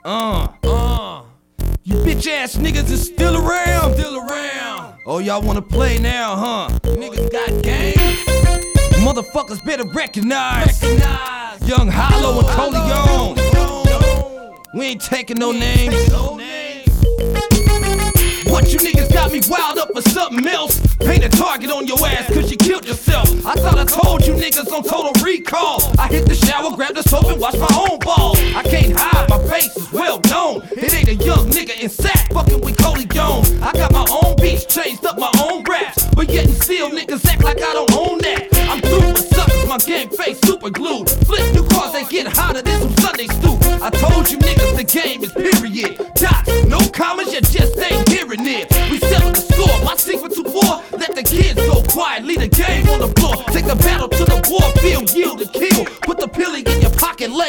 You bitch ass niggas is still around. Oh, y'all wanna play now, huh? Niggas got game. Motherfuckers better recognize Young Hollow and Coleon. We ain't taking no names. What you niggas got me wild up for something else? Paint a target on your ass cause you killed yourself. I thought I told you niggas on total recall. I hit the shower, grabbed the soap and washed my own balls. I can't hide, my face is well known. It ain't a young nigga in sack